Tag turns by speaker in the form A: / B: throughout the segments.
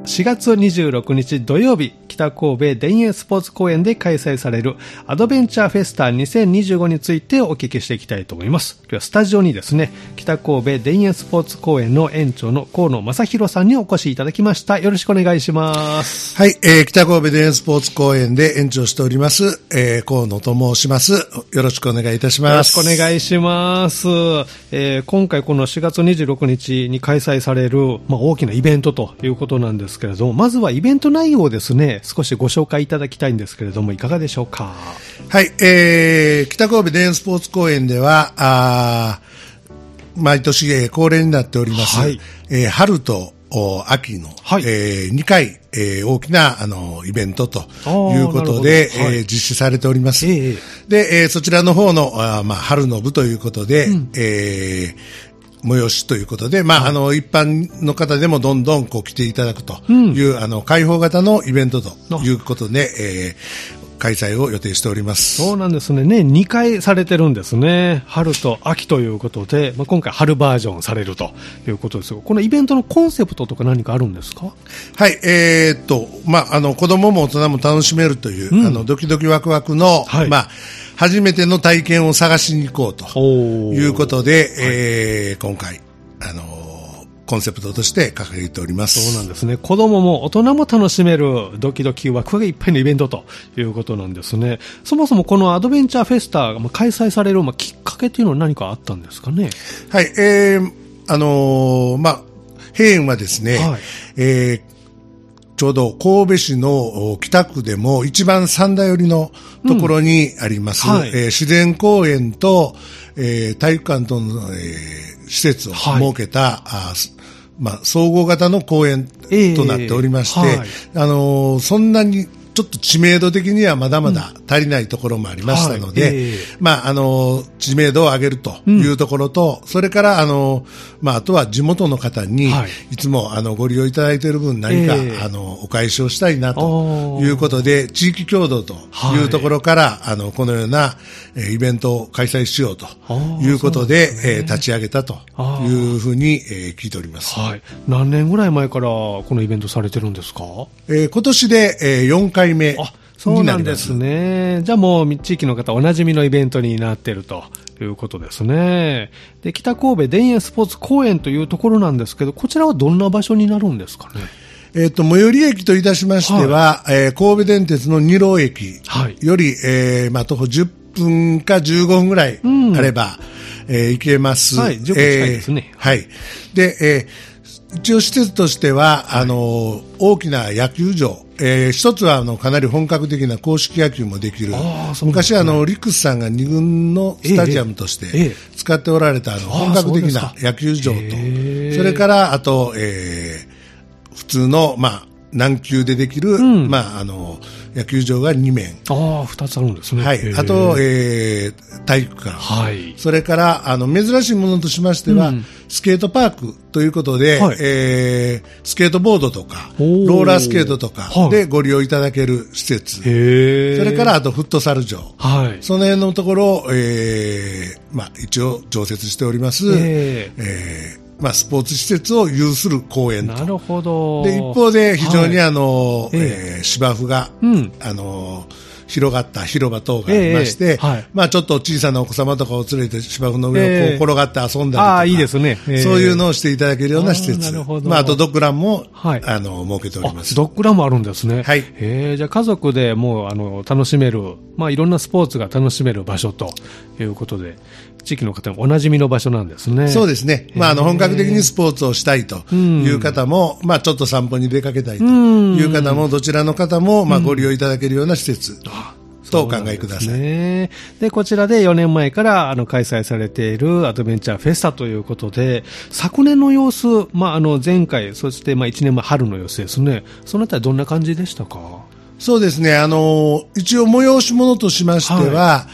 A: 4月26日土曜日、北神戸田園スポーツ公園で開催されるアドベンチャーフェスタ2025についてお聞きしていきたいと思います。今日はスタジオにですね、北神戸田園スポーツ公園の園長の河野正弘さんにお越しいただきました。よろしくお願いします。
B: はい、北神戸田園スポーツ公園で園長しております、河野と申します。よろしくお願いいたします。
A: よろしくお願いします。今回この4月26日に開催される、大きなイベントということなんですけれども、まずはイベント内容をですね、少しご紹介いただきたいんですけれども、いかがでしょうか。
B: はい、北神戸田園スポーツ公園では毎年、恒例になっております、はい、春と秋の、はい、2回、大きなイベントということで、はい、実施されております。で、そちらの方の春の部ということで、催しということで、一般の方でもどんどん来ていただくという、開放型のイベントということで、開催を予定しております。
A: そうなんですね。2回されてるんですね。春と秋ということで、今回春バージョンされるということですが、このイベントのコンセプトとか何かあるんですか？
B: はい、子供も大人も楽しめるという、ドキドキワクワクの、はい、初めての体験を探しに行こうということで、今回、コンセプトとして掲げております。
A: そうなんですね。子供も大人も楽しめるドキドキワクワクがいっぱいのイベントということなんですね。そもそもこのアドベンチャーフェスタが開催されるきっかけというのは何かあったんですかね。
B: はい、閉園はですね、はい、ちょうど神戸市の北区でも一番三田寄りのところにあります、はい、自然公園と、体育館との、施設を設けた、総合型の公園となっておりまして、そんなにちょっと知名度的にはまだまだ足りないところもありましたので、知名度を上げるというところと、それから、あとは地元の方に、いつもご利用いただいている分何か、お返しをしたいなということで、地域共同というところから、このような、イベントを開催しようということで、立ち上げたというふうに、聞いております。
A: はい。何年ぐらい前からこのイベントされてるんですか？
B: 今年で、4回目。
A: そうなんですね。じゃあもう地域の方おなじみのイベントになっているということですね。で、北神戸田園スポーツ公園というところなんですけど、こちらはどんな場所になるんですかね。
B: 最寄り駅といたしましては、神戸電鉄の二郎駅より、徒歩10分か15分ぐらいあれば、行けます。
A: はい、10分近いですね。
B: はい。で、一応施設としては、大きな野球場、一つはかなり本格的な硬式野球もできる。昔リックスさんが2軍のスタジアムとして使っておられた本格的な野球場と、それからあと、普通の軟球でできる、野球場が2面。
A: 2つあるんですね。
B: はい。あと、体育館。はい。それから、珍しいものとしましては、スケートパークということで、スケートボードとか、ローラースケートとかでご利用いただける施設。それから、あとフットサル場。はい。その辺のところを、一応常設しております。スポーツ施設を有する公園と。
A: なるほど。
B: で、一方で非常に芝生が、広がった広場等がありまして、ちょっと小さなお子様とかを連れて芝生の上を転がって遊んだりとか、
A: いいですね。
B: そういうのをしていただけるような施設。なるほど。あとドッグランも、設けております。
A: ドッグランもあるんですね。
B: はい。
A: じゃあ家族でもう、楽しめる、いろんなスポーツが楽しめる場所ということで、地域の方におなじみの場所なんですね。
B: そうですね。本格的にスポーツをしたいという方も、ちょっと散歩に出かけたいという方も、どちらの方も、ご利用いただけるような施設とお考えください。
A: で、こちらで4年前から開催されているアドベンチャーフェスタということで、昨年の様子、前回、そして1年前春の様子ですね。そのあたりどんな感じでしたか？
B: そうですね。一応催し物としましては、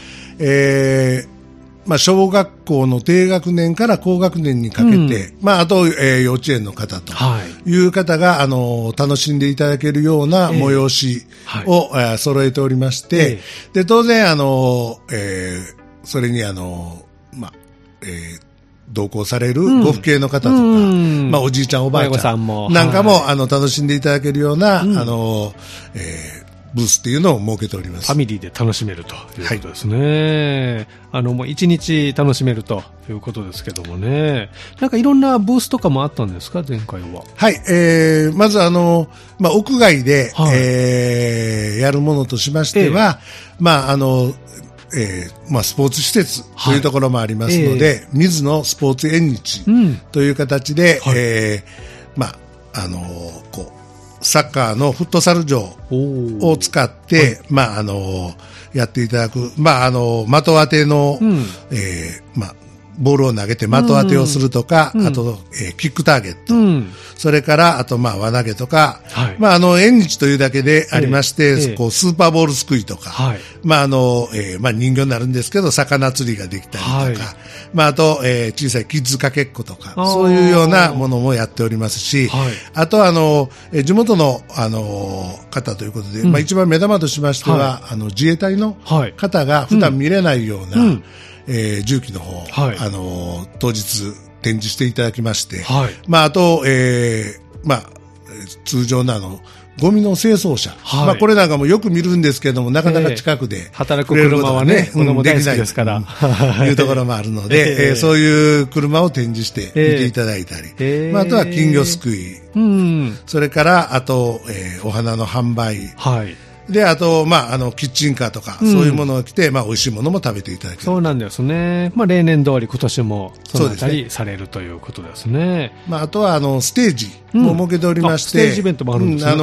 B: 小学校の低学年から高学年にかけて、あと、幼稚園の方という方が、楽しんでいただけるような催しを、揃えておりまして、で、当然、それに同行されるご父兄の方とか、まあ、おじいちゃんおばあちゃんなんかも、楽しんでいただけるような、ブースっていうのを設けております。
A: ファミリーで楽しめるということですね。もう一日楽しめるということですけどもね。なんかいろんなブースとかもあったんですか、前回は。
B: はい、まずまあ、屋外で、やるものとしましては、まあ、まあ、スポーツ施設というところもありますので、水野スポーツ縁日という形で、まあ、こう、サッカーのフットサル場を使って、まあ、やっていただく、まあ、的当ての、まあ、ボールを投げて的当てをするとか、あと、キックターゲット、それから、あと、まあ、輪投げとか、まあ、縁日というだけでありまして、こう、スーパーボールすくいとか、まあ、まあ、人形になるんですけど、魚釣りができたりとか、まあ、あと、小さいキッズかけっことか、そういうようなものもやっておりますし、あと、地元の、方ということで、まあ、一番目玉としましては、自衛隊の方が普段見れないような、重機の方、当日展示していただきまして、まあ、あと、まあ、通常のゴミの清掃車、まあ、これなんかもよく見るんですけども、なかなか近くで、
A: 働く車はね、子供大好きですから。
B: というところもあるので、そういう車を展示して見ていただいたり、まあ、あとは金魚すくい、それから、あと、お花の販売、で、あと、まあ、キッチンカーとか、そういうものを着て、まあ、美味しいものも食べていただける。
A: そうなんですね。まあ、例年通り今年も、そのあたりされるということですね。
B: まあ、あとは、ステージも設けておりまして、
A: ステージイベントもあるんですね。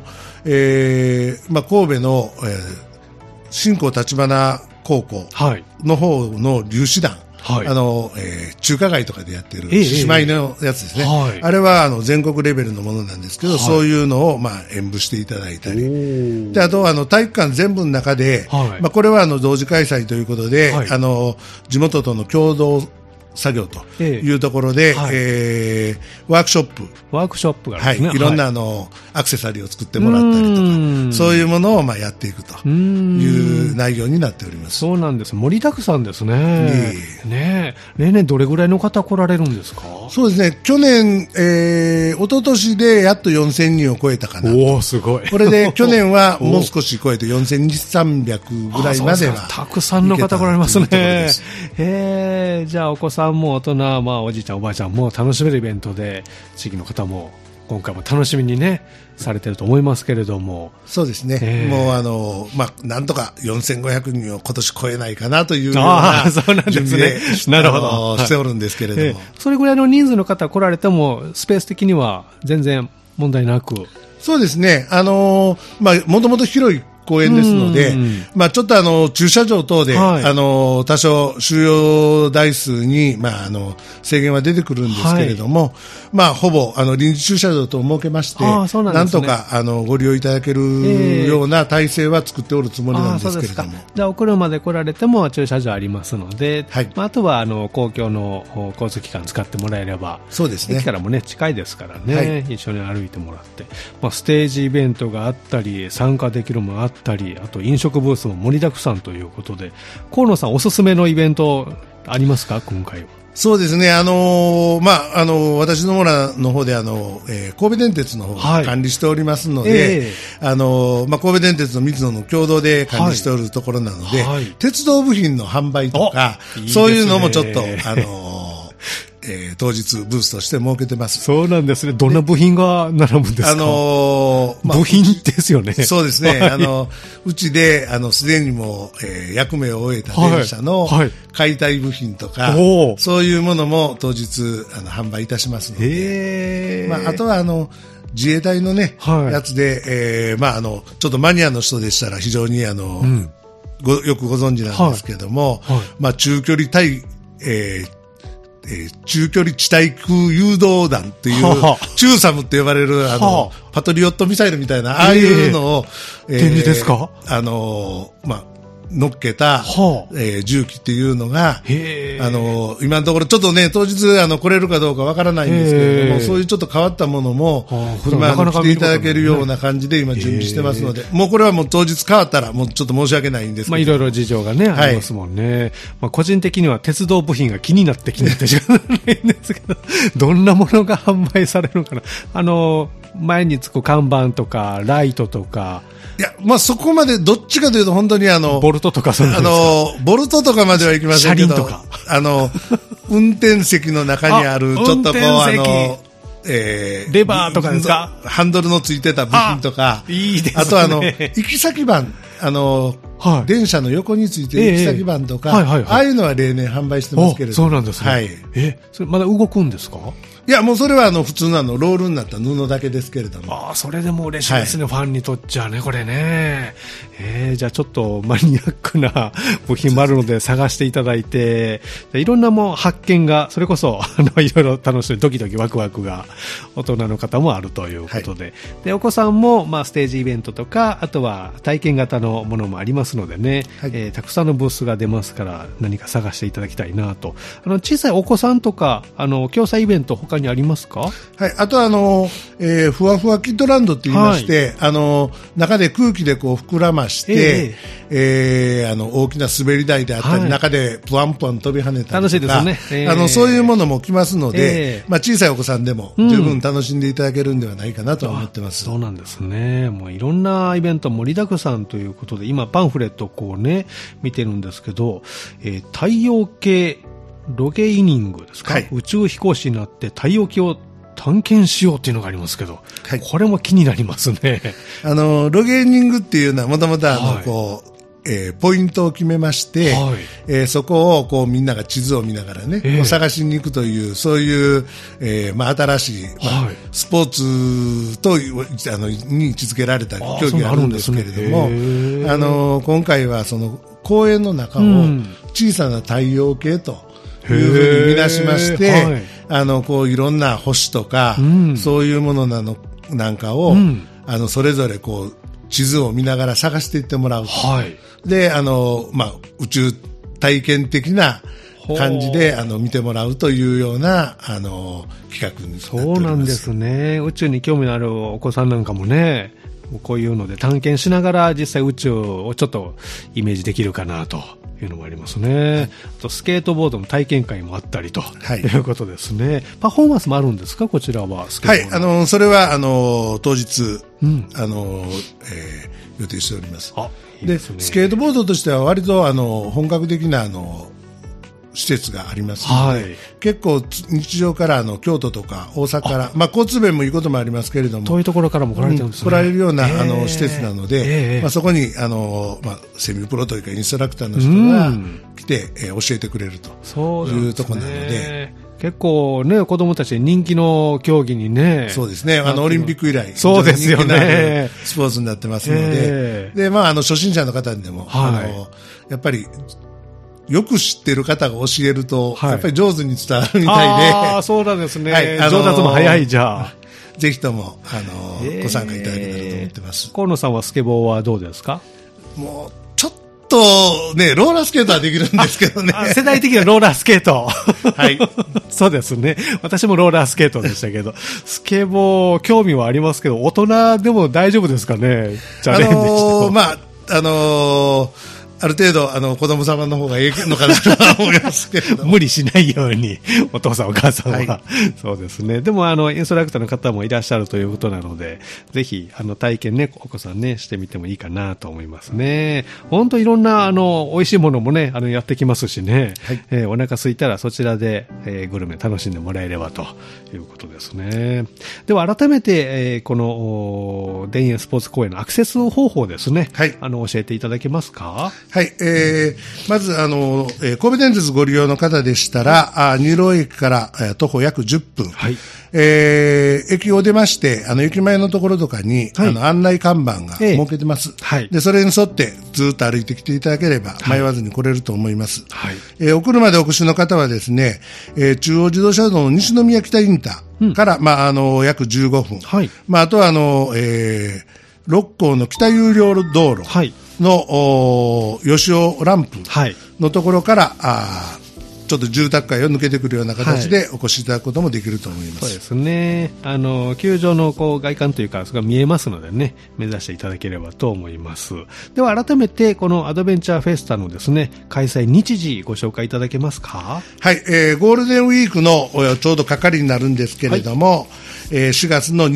B: まあ、神戸の、新興立花高校の方の粒子団、中華街とかでやってる、獅子舞のやつですね。あれは、全国レベルのものなんですけど、そういうのを、まあ、演舞していただいたり。で、あと、体育館全部の中で、まあ、これは、同時開催ということで、地元との共同作業というところで、ワークショップがあるんですね。いろんなアクセサリーを作ってもらったりとか、そういうものをまあやっていくという内容になっております。
A: そうなんです。盛りだくさんですね。ねえ。例年どれぐらいの方来られるんですか？
B: そうですね。去年、一昨年でやっと4000人を超えたかな。
A: おー、すごい。
B: これで去年はもう少し超えて4300ぐらいまでは。
A: たくさんの方来られますね。じゃあお子さんも大人、まあおじいちゃんおばあちゃんも楽しめるイベントで、地域の方も今回も楽しみにね、されてると思いますけれども。
B: そうですね。もうまあ、なんとか4500人を今年超えないかなというような準備で、なるほど。しておるんですけれども。
A: それぐらいの人数の方来られても、スペース的には全然問題なく。
B: そうですね。まあ、もともと広い公園ですので、まあちょっと駐車場等で、多少収容台数に、まあ制限は出てくるんですけれども、まあほぼ臨時駐車場等を設けまして、なんとかご利用いただけるような体制は作っておるつもりなんですけれども。
A: じゃあお車で来られても駐車場ありますので、あとは公共の交通機関使ってもらえれば、
B: そうですね。
A: 駅からもね近いですからね、一緒に歩いてもらって、まあステージイベントがあったり、参加できるものがあったり、あと飲食ブースも盛りだくさんということで、河野さんおすすめのイベントありますか、今回は？
B: そうですね。まあ、私の村の方で神戸電鉄の方を管理しておりますので、まあ、神戸電鉄の水野の共同で管理しておるところなので、鉄道部品の販売とか、そういうのもちょっと、当日ブースとして設けてます。
A: そうなんですね。どんな部品が並ぶんですか？
B: まあ、
A: 部品ですよね。
B: そうですね。うちで、すでにも役目を終えた電車の解体部品とか、そういうものも当日、販売いたしますので。まあ、あとは、自衛隊のね、やつで、まあ、ちょっとマニアの人でしたら非常に、よくご存知なんですけども、まあ、中距離地対空誘導弾っていう、中サムって呼ばれる、パトリオットミサイルみたいな、ああいうのを、
A: 展示ですか？
B: まあ、 乗っけた、重機っていうのが、今のところちょっとね、当日来れるかどうかわからないんですけれども、そういうちょっと変わったものも、今来ていただけるような感じで今準備してますので、もうこれはもう当日変わったらもうちょっと申し訳ないんですけど。
A: いろいろ事情がね、ありますもんね。個人的には鉄道部品が気になってしかないんですけど、どんなものが販売されるのかな。前につく看板とか、ライトとか。
B: いや、そこまで、どっちかというと本当に
A: ボルトとかそうですか。
B: ボルトとかまではいきませんけど、
A: 車輪とか。
B: 運転席の中にある、ちょっとレ
A: バーとかですか？
B: ハンドルのついてた部品とか、
A: いいですね。
B: あと行き先板、電車の横についてる行き先板とか、ああいうのは例年販売してますけれども。
A: そうなんですね。はい。それまだ動くんですか？
B: いや、もうそれは普通のロールになった布だけですけれども。
A: それでも嬉しいですね、ファンにとっちゃね、これね。じゃあちょっとマニアックな部品もあるので探していただいて、いろんな発見が、それこそ、いろいろ楽しい、ドキドキワクワクが大人の方もあるということで。で、お子さんも、ステージイベントとか、あとは体験型のものもありますのでね、たくさんのブースが出ますから、何か探していただきたいなと。小さいお子さんとか、共催イベント他にありますか？
B: はい。あとふわふわキッドランドって言いまして、中で空気で膨らまして、大きな滑り台であったり、中でプワンプワン飛び跳ねたりとか、
A: 楽しいですね。
B: そういうものも来ますので、小さいお子さんでも十分楽しんでいただけるんではないかなと思ってます。
A: そうなんですね。もういろんなイベント盛りだくさんということで、今パンフレットを見てるんですけど、太陽系ロゲイニングですか、宇宙飛行士になって太陽系を探検しようっていうのがありますけど、これも気になりますね。
B: ロゲイニングっていうのはもともとポイントを決めまして、そこをみんなが地図を見ながらね、探しに行くという、そういう、新しい、スポーツとに位置づけられた競技があるんですけれども、今回はその公園の中を小さな太陽系というふうに見出しまして、いろんな星とか、そういうものなんかを、それぞれ地図を見ながら探していってもらう。で、宇宙体験的な感じで、見てもらうというような、企画になっております。
A: そうなんですね。宇宙に興味のあるお子さんなんかもね、こういうので探検しながら実際宇宙をちょっとイメージできるかなというのもありますね。あとスケートボードの体験会もあったりと、いうことですね。パフォーマンスもあるんですか、こちらは。スケートボード。
B: それは当日、予定しております。
A: いいですね。
B: でスケートボードとしては割と本格的な施設がありますので、結構日常から京都とか大阪から、交通便もいいこともありますけれども、
A: 遠いところからも来られてるんですね。
B: 来られるような施設なので、そこにセミプロというかインストラクターの人が来て、教えてくれるというところなので、
A: 結構ね、子供たち人気の競技にね。
B: そうですね。オリンピック以来。
A: そうですよね。
B: スポーツになってますので。で、初心者の方にでも、やっぱり、よく知ってる方が教えると、やっぱり上手に伝わるみたいで。
A: ああ、そうなんですね。上達も早いじゃあ。
B: ぜひとも、ご参加いただけたらと思ってます。
A: 河野さんはスケボーはどうですか？
B: もう、ちょっとね、ローラースケートはできるんですけどね。
A: 世代的にはローラースケート。はい。そうですね。私もローラースケートでしたけど、スケボー興味はありますけど、大人でも大丈夫ですかね？チャレンジしても。
B: ある程度、子供様の方がいいのかなと思いますけど。
A: 無理しないように、お父さんお母さんは。そうですね。でも、インストラクターの方もいらっしゃるということなので、ぜひ、体験ね、お子さんね、してみてもいいかなと思いますね。本当いろんな、美味しいものもね、やってきますしね。お腹空いたらそちらで、グルメ楽しんでもらえればということですね。では、改めて、この、田園スポーツ公園のアクセス方法ですね。教えていただけますか？
B: はい、まず、神戸電鉄ご利用の方でしたら、二郎駅から、徒歩約10分。駅を出まして、駅前のところとかに、案内看板が設けてます。で、それに沿って、ずっと歩いてきていただければ、迷わずに来れると思います。お車でお越しの方はですね、中央自動車道の西宮北インターから、約15分。あとは、六甲の北有料道路。 の吉尾ランプのところから、ちょっと住宅街を抜けてくるような形でお越しいただくこともできると思います。
A: そうですね。球場の外観というか、それが見えますのでね、目指していただければと思います。では改めて、このアドベンチャーフェスタのですね、開催日時ご紹介いただけますか？
B: はい、ゴールデンウィークのちょうど係になるんですけれども、4月の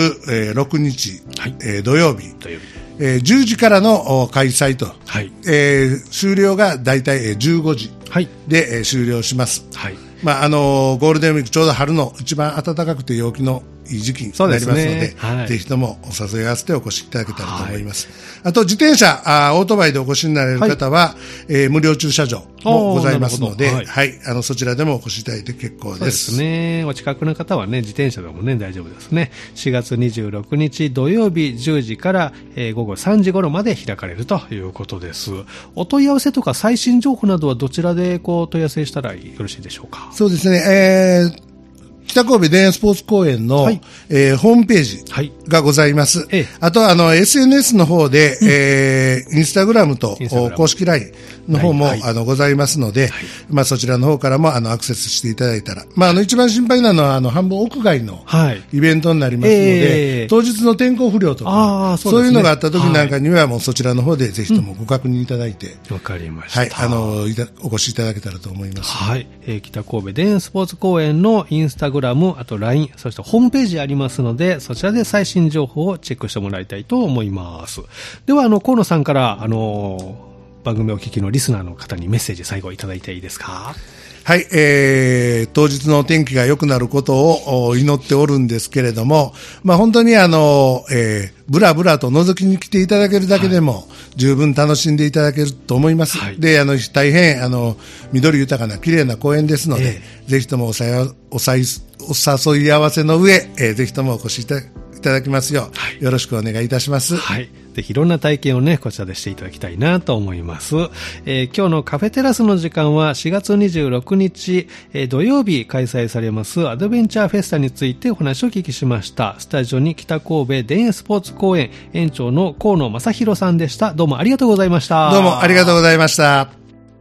B: 26日、土曜日。10時からの開催と、終了がだいたい15時で終了します。ゴールデンウィークちょうど春の一番暖かくて陽気のいい時期になりますので、ぜひともお誘い合わせてお越しいただけたらと思います。あと自転車、オートバイでお越しになれる方は、無料駐車場もございますので、そちらでもお越しいただいて結構です。
A: そうですね。お近くの方はね、自転車でもね、大丈夫ですね。4月26日土曜日10時から、午後3時頃まで開かれるということです。お問い合わせとか最新情報などはどちらで問い合わせしたらよろしいでしょうか？
B: そうですね。北神戸田園スポーツ公園の、ホームページがございます。あとSNS の方で、インスタグラムと公式 LINE の方も、ございますので、そちらの方からもアクセスしていただいたら、一番心配なのは半分屋外のイベントになりますので、当日の天候不良とか、そういうのがあった時なんかにはもうそちらの方でぜひともご確認いただいて、
A: わかりました。
B: お越しいただけたらと思います。
A: 北神戸田園スポーツ公園のインスタグラム、あと LINE、そしてホームページありますので、そちらで最新情報をチェックしてもらいたいと思います。では、河野さんから、番組をお聞きのリスナーの方にメッセージ最後いただいていいですか？
B: はい、当日の天気が良くなることを祈っておるんですけれども、本当にブラブラと覗きに来ていただけるだけでも、十分楽しんでいただけると思います。で、大変、緑豊かな綺麗な公園ですので、ぜひともお誘い合わせの上、ぜひともお越しいただきますよう、よろしくお願いいたします。
A: ぜひいろんな体験をね、こちらでしていただきたいなと思います。今日のカフェテラスの時間は4月26日、土曜日開催されますアドベンチャーフェスタについてお話をお聞きしました。スタジオに北神戸田園スポーツ公園園長の河野正弘さんでした。どうもありがとうございました。
B: どうもありがとうございました。